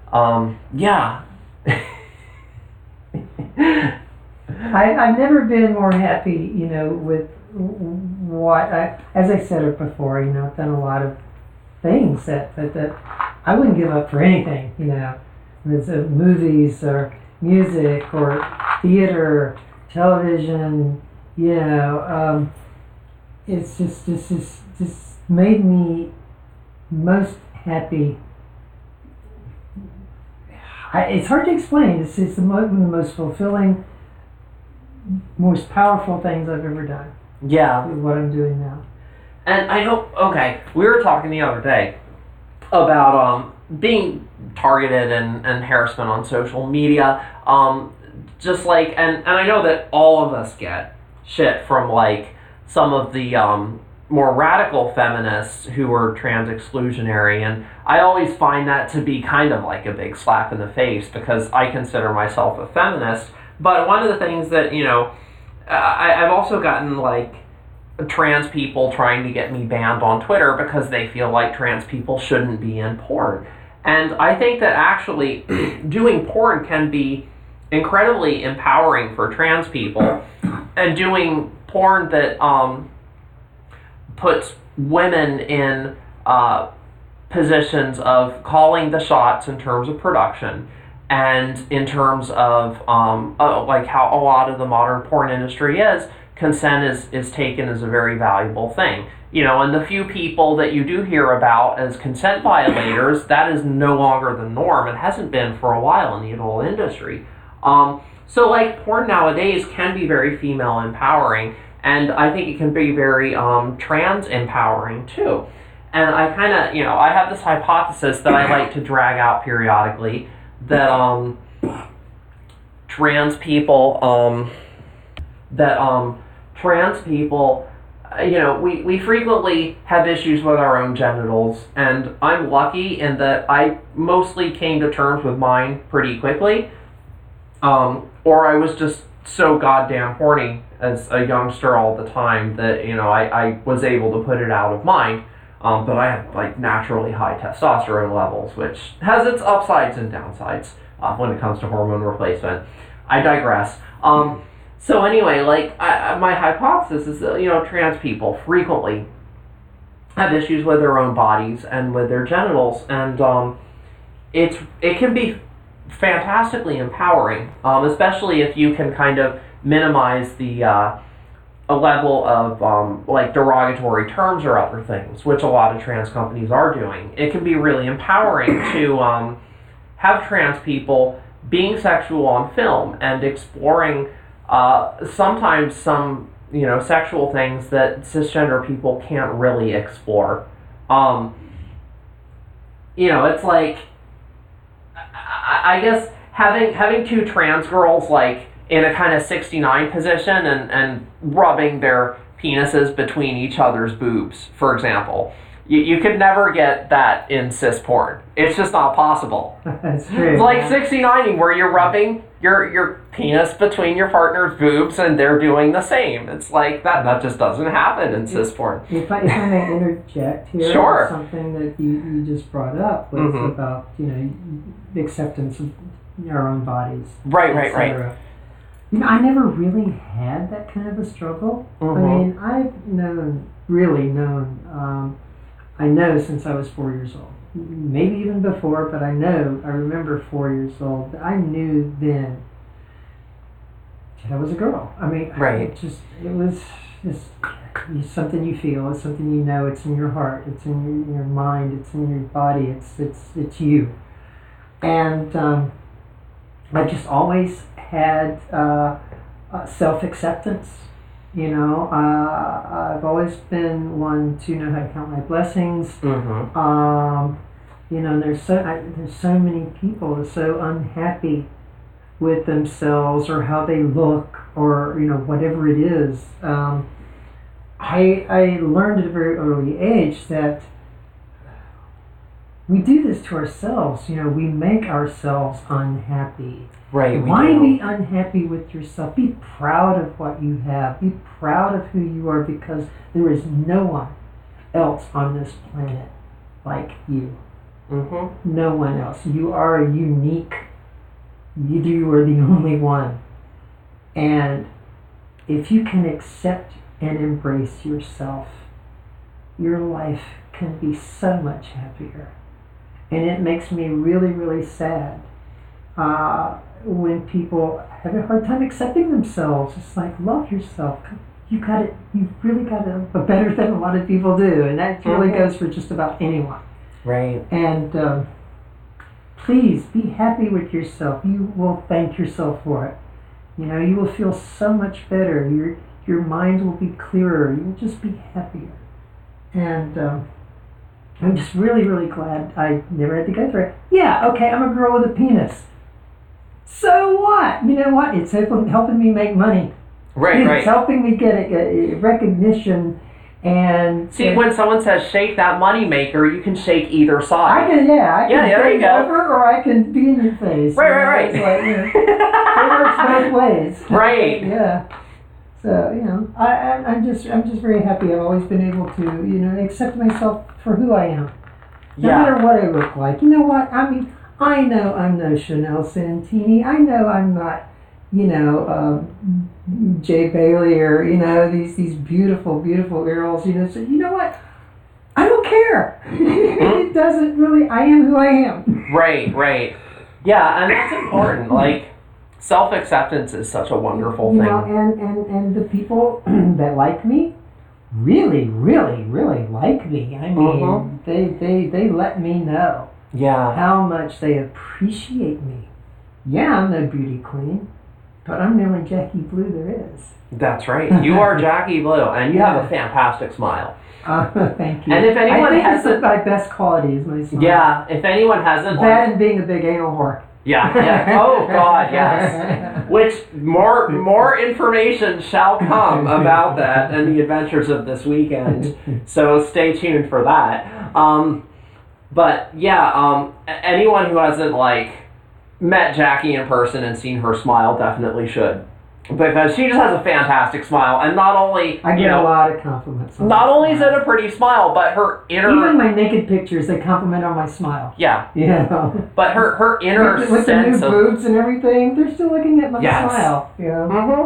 Speaker 2: I've never been more happy, with what as I said before, I've done a lot of things that I wouldn't give up for anything, with movies or music or theater, television, it's just made me most happy. It's hard to explain. It's one of the most fulfilling, most powerful things I've ever done.
Speaker 1: Yeah.
Speaker 2: With what I'm doing now.
Speaker 1: And I know, we were talking the other day about being targeted and harassment on social media, just like, and I know that all of us get shit from, like, some of the more radical feminists who are trans exclusionary, and I always find that to be kind of like a big slap in the face, because I consider myself a feminist. But one of the things that, I've also gotten, like, trans people trying to get me banned on Twitter because they feel like trans people shouldn't be in porn. And I think that actually doing porn can be incredibly empowering for trans people, and doing porn that puts women in positions of calling the shots in terms of production, and in terms of like how a lot of the modern porn industry is, consent is taken as a very valuable thing. And the few people that you do hear about as consent violators, that is no longer the norm. It hasn't been for a while in the adult industry. So, like, porn nowadays can be very female empowering, and I think it can be very trans empowering too. And I kind of, I have this hypothesis that I like to drag out periodically, that trans people, we frequently have issues with our own genitals, and I'm lucky in that I mostly came to terms with mine pretty quickly, or I was just so goddamn horny as a youngster all the time that, I was able to put it out of mind, but I have, like, naturally high testosterone levels, which has its upsides and downsides when it comes to hormone replacement. I digress. So anyway, like my hypothesis is that trans people frequently have issues with their own bodies and with their genitals, and it can be fantastically empowering, especially if you can kind of minimize the a level of like derogatory terms or other things, which a lot of trans companies are doing. It can be really empowering to have trans people being sexual on film and exploring sometimes some sexual things that cisgender people can't really explore. It's like I guess having two trans girls like in a kind of 69 position and rubbing their penises between each other's boobs, for example. You could never get that in cis porn. It's just not possible.
Speaker 2: That's true.
Speaker 1: It's like 69ing where you're rubbing your penis between your partner's boobs and they're doing the same. It's like that just doesn't happen in cis porn.
Speaker 2: If I may interject here,
Speaker 1: sure.
Speaker 2: Something that you just brought up was about the acceptance of our own bodies.
Speaker 1: Right.
Speaker 2: I never really had that kind of a struggle. I mean, I've really known, I know since I was 4 years old, maybe even before, but I remember 4 years old, I knew then that I was a girl. I mean,
Speaker 1: right.
Speaker 2: It was just something you feel, it's something you know, it's in your heart, it's in your mind, it's in your body, it's you. And I just always had self-acceptance. I've always been one to know how to count my blessings. There's so many people are so unhappy with themselves or how they look or whatever it is. I learned at a very early age that we do this to ourselves. We make ourselves unhappy.
Speaker 1: Right.
Speaker 2: Why be unhappy with yourself? Be proud of what you have. Be proud of who you are, because there is no one else on this planet like you. No one else. You are unique. You are the only one. And if you can accept and embrace yourself, your life can be so much happier. And it makes me really, really sad when people have a hard time accepting themselves. It's like, love yourself. You've really got it better than a lot of people do, and that really goes for just about anyone.
Speaker 1: Right.
Speaker 2: And please be happy with yourself. You will thank yourself for it. You will feel so much better. Your mind will be clearer. You will just be happier. And I'm just really, really glad I never had to go through it. Yeah, okay, I'm a girl with a penis. So what? You know what? It's helping me make money.
Speaker 1: Right.
Speaker 2: It's helping me get a recognition. And
Speaker 1: see, when someone says shake that money maker, you can shake either side.
Speaker 2: I can
Speaker 1: there you go.
Speaker 2: Over, or I can be in your face.
Speaker 1: Right.
Speaker 2: It's like, it works both ways.
Speaker 1: Right.
Speaker 2: Yeah. So I'm just very happy. I've always been able to accept myself for who I am, no matter what I look like. You know what? I mean, I know I'm no Chanel Santini. I know I'm not, Jay Bailey or these beautiful, beautiful girls. So you know what? I don't care. It doesn't really. I am who I am.
Speaker 1: Right. Yeah, and that's important. Like, self-acceptance is such a wonderful thing.
Speaker 2: And the people that like me really, really, really like me. I mean, they let me know how much they appreciate me. Yeah, I'm no beauty queen, but I'm the only Jackie Blue there is.
Speaker 1: That's right. You are Jackie Blue, and you have a fantastic smile.
Speaker 2: Thank you.
Speaker 1: And if anyone
Speaker 2: hasn't, my best quality is my smile.
Speaker 1: Yeah, if anyone hasn't,
Speaker 2: that and being a big anal whore.
Speaker 1: Yeah. Oh God, yes. Which more information shall come about that and the adventures of this weekend. So stay tuned for that. But yeah, anyone who hasn't met Jackie in person and seen her smile definitely should, because she just has a fantastic smile, and not only
Speaker 2: I get a lot of compliments.
Speaker 1: Not only is it a pretty smile, but her inner,
Speaker 2: even my naked pictures, they compliment on my smile.
Speaker 1: Yeah. But her inner
Speaker 2: with
Speaker 1: sense
Speaker 2: the new boobs and everything, they're still looking at my smile. Yeah.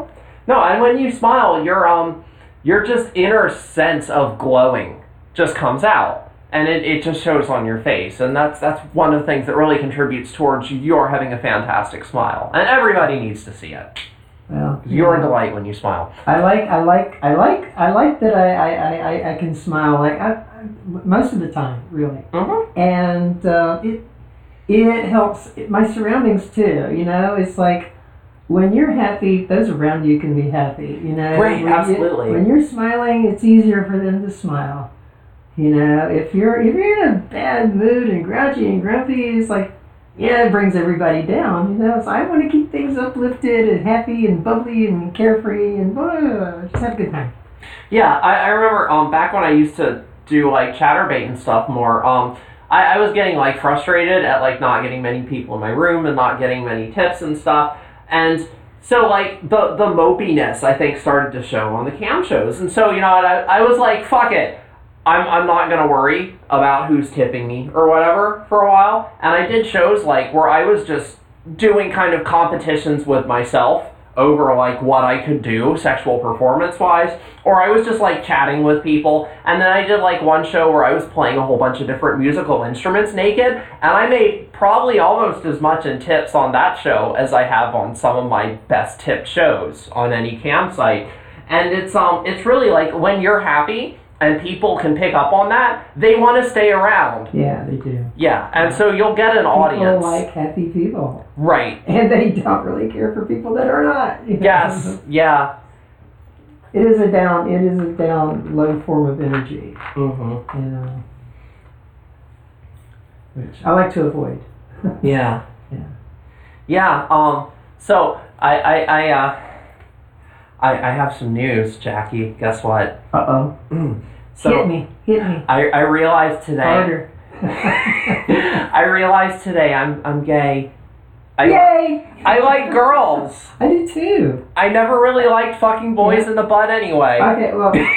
Speaker 1: No, and when you smile, your just inner sense of glowing just comes out, and it just shows on your face, and that's one of the things that really contributes towards your having a fantastic smile, and everybody needs to see it.
Speaker 2: Well,
Speaker 1: You're a delight when you smile.
Speaker 2: I like that I can smile most of the time, really.
Speaker 1: Mm-hmm.
Speaker 2: And it helps my surroundings too. You know, it's like when you're happy, those around you can be happy. You know,
Speaker 1: Right, absolutely.
Speaker 2: When you're smiling, it's easier for them to smile. You know, if you're in a bad mood and grouchy and grumpy, it's like, yeah, it brings everybody down. You know, so I want to keep things uplifted and happy and bubbly and carefree and just have a good time.
Speaker 1: Yeah, I remember back when I used to do like Chatterbait and stuff more. I was getting like frustrated at like not getting many people in my room and not getting many tips and stuff, and so like the mopiness I think started to show on the cam shows, and so I was like, fuck it. I'm not gonna worry about who's tipping me or whatever for a while, and I did shows like where I was just doing kind of competitions with myself over like what I could do sexual performance wise, or I was just like chatting with people, and then I did like one show where I was playing a whole bunch of different musical instruments naked, and I made probably almost as much in tips on that show as I have on some of my best tip shows on any cam site, and it's really like when you're happy and people can pick up on that, they want to stay around.
Speaker 2: Yeah, they do.
Speaker 1: Yeah, and so you'll get an audience.
Speaker 2: People like happy people.
Speaker 1: Right.
Speaker 2: And they don't really care for people that are not. You know?
Speaker 1: Yes, yeah.
Speaker 2: It is a down low form of energy.
Speaker 1: Mm-hmm.
Speaker 2: You know. Which I like to avoid.
Speaker 1: Yeah.
Speaker 2: Yeah.
Speaker 1: Yeah, so I have some news, Jackie. Guess what?
Speaker 2: Uh-oh.
Speaker 1: So
Speaker 2: Hit me.
Speaker 1: I realized today.
Speaker 2: Harder.
Speaker 1: I realized today I'm gay.
Speaker 2: Yay!
Speaker 1: I like girls.
Speaker 2: I do too.
Speaker 1: I never really liked fucking boys in the butt anyway.
Speaker 2: Okay, well, you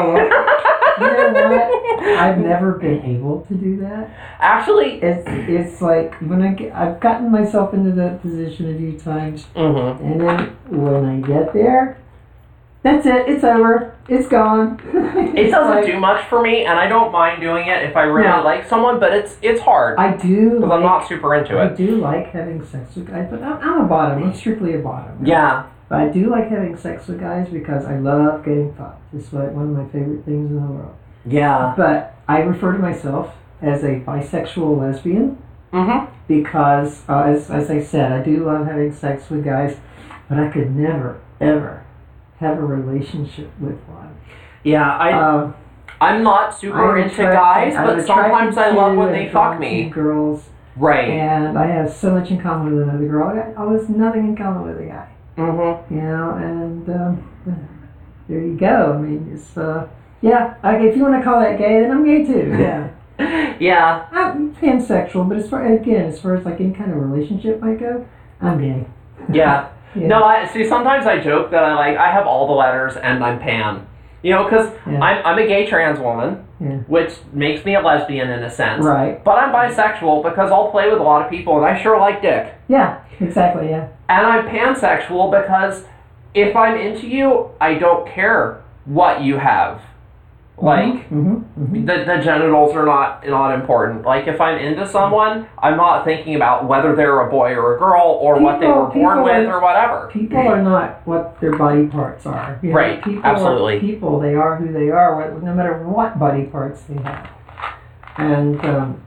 Speaker 2: know what? I've never been able to do that.
Speaker 1: Actually,
Speaker 2: It's like when I've gotten myself into that position a few times,
Speaker 1: mm-hmm.
Speaker 2: and then when I get there, that's it. It's over. It's gone.
Speaker 1: It doesn't do much for me, and I don't mind doing it if I really like someone, but it's hard.
Speaker 2: I do.
Speaker 1: Because I'm not super into
Speaker 2: I
Speaker 1: it.
Speaker 2: do like having sex with guys, but I'm a bottom. I'm strictly a bottom. Right?
Speaker 1: Yeah.
Speaker 2: But I do like having sex with guys because I love getting fucked. It's like one of my favorite things in the world.
Speaker 1: Yeah.
Speaker 2: But I refer to myself as a bisexual lesbian
Speaker 1: Mm-hmm.
Speaker 2: because, as I said, I do love having sex with guys, but I could never, ever have a relationship with one.
Speaker 1: Yeah, I'm not super into guys, but sometimes I love when they fuck me.
Speaker 2: Girls,
Speaker 1: Right.
Speaker 2: and I have so much in common with another girl. I got almost nothing in common with a guy.
Speaker 1: Mm-hmm.
Speaker 2: You know, and there you go. I mean, it's yeah. If you want to call that gay, then I'm gay too. Yeah.
Speaker 1: Yeah.
Speaker 2: I'm pansexual, but as far as like any kind of relationship might go, I'm gay.
Speaker 1: Yeah.
Speaker 2: Yeah.
Speaker 1: No, I see. Sometimes I joke that I have all the letters and I'm pan. You know, because I'm a gay trans woman, which makes me a lesbian in a sense.
Speaker 2: Right.
Speaker 1: But I'm bisexual because I'll play with a lot of people and I sure like dick.
Speaker 2: Yeah. Exactly. Yeah.
Speaker 1: And I'm pansexual because if I'm into you, I don't care what you have. Like, the genitals are not important. Like, if I'm into someone, I'm not thinking about whether they're a boy or a girl or what they were born with or whatever.
Speaker 2: People are not what their body parts are. You know,
Speaker 1: right, absolutely.
Speaker 2: People, they are who they are, no matter what body parts they have. And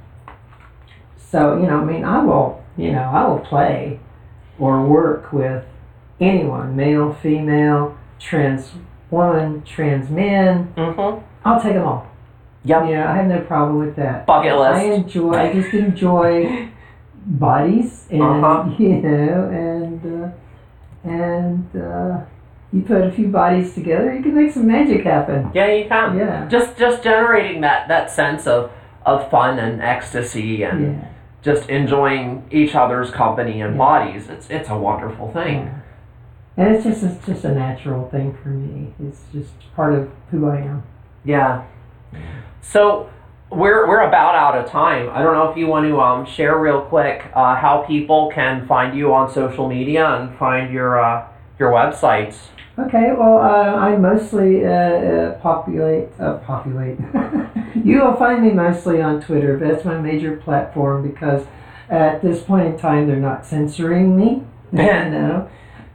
Speaker 2: so, I mean, I will play or work with anyone, male, female, trans woman, trans man.
Speaker 1: Mm-hmm.
Speaker 2: I'll take them all.
Speaker 1: Yep.
Speaker 2: Yeah, I have no problem with that.
Speaker 1: Bucket list.
Speaker 2: I just enjoy bodies, and and you put a few bodies together, you can make some magic happen.
Speaker 1: Yeah, you can.
Speaker 2: Yeah.
Speaker 1: Just generating that sense of fun and ecstasy and just enjoying each other's company and bodies. It's a wonderful thing.
Speaker 2: Yeah. And it's just a natural thing for me. It's just part of who I am.
Speaker 1: Yeah. So we're about out of time. I don't know if you want to share real quick how people can find you on social media and find your your websites.
Speaker 2: Okay, well, I mostly populate. You will find me mostly on Twitter. That's my major platform because at this point in time, they're not censoring me. No.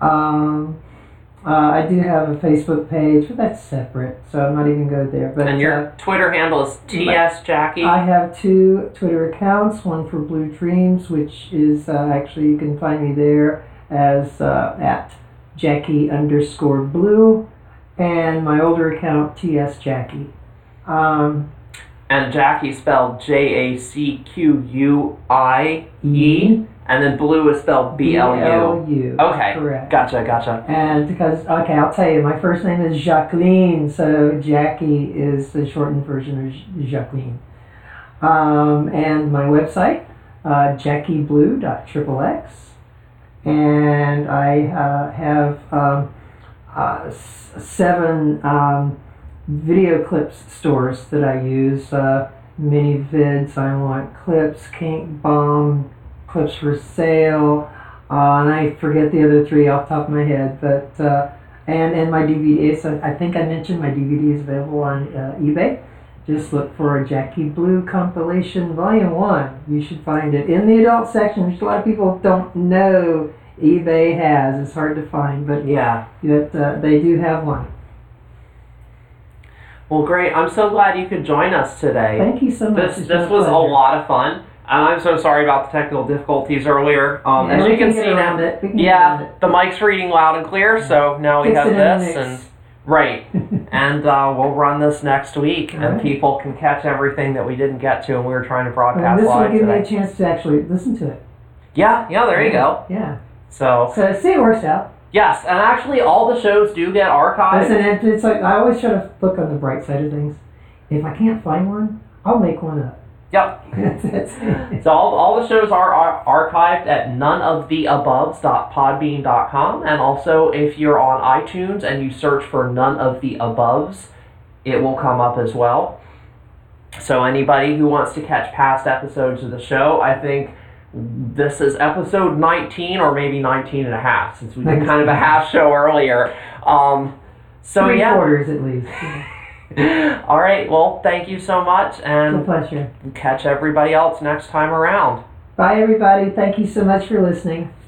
Speaker 2: I do have a Facebook page, but that's separate, so I'm not even going there. But
Speaker 1: and your Twitter handle is TS Jackie?
Speaker 2: I have 2 Twitter accounts, one for Blue Dreams, which is actually, you can find me there as at Jackie_Blue, and my older account, TS Jackie.
Speaker 1: And Jackie spelled JACQUIE, and then Blue is spelled BLU. Okay,
Speaker 2: correct.
Speaker 1: Gotcha.
Speaker 2: And because, okay, I'll tell you, my first name is Jacqueline, so Jackie is the shortened version of Jacqueline. And my website, JackieBlue.xxx, and I have 7 video clips stores that I use. Mini-vids, I want clips, Kink Bomb, clips for sale, and I forget the other 3 off the top of my head, but and my DVDs. I think I mentioned my DVD is available on eBay. Just look for a Jackie Blue compilation volume 1. You should find it in the adult section, which a lot of people don't know eBay has. It's hard to find, but
Speaker 1: yeah,
Speaker 2: they do have one.
Speaker 1: Well, great. I'm so glad you could join us today.
Speaker 2: Thank you so much.
Speaker 1: This was a lot of fun. And I'm so sorry about the technical difficulties earlier. As you can see now, the mic's reading loud and clear, so now we have this. And we'll run this next week, and people can catch everything that we didn't get to and we were trying to broadcast live today.
Speaker 2: This will give me a chance to actually listen to it.
Speaker 1: Yeah, there you go.
Speaker 2: Yeah.
Speaker 1: So
Speaker 2: see, it works out.
Speaker 1: Yes, and actually all the shows do get archived.
Speaker 2: Listen, it's like, I always try to look on the bright side of things. If I can't find one, I'll make one up.
Speaker 1: Yep. So all the shows are archived at noneoftheabobs.podbean.com, and also if you're on iTunes and you search for None of the Abobs, it will come up as well. So anybody who wants to catch past episodes of the show, I think this is episode 19 or maybe 19 and a half, since we did kind of a half show earlier. So
Speaker 2: 3/4 at least.
Speaker 1: All right, well, thank you so much, and
Speaker 2: it's a pleasure.
Speaker 1: Catch everybody else next time around.
Speaker 2: Bye, everybody. Thank you so much for listening.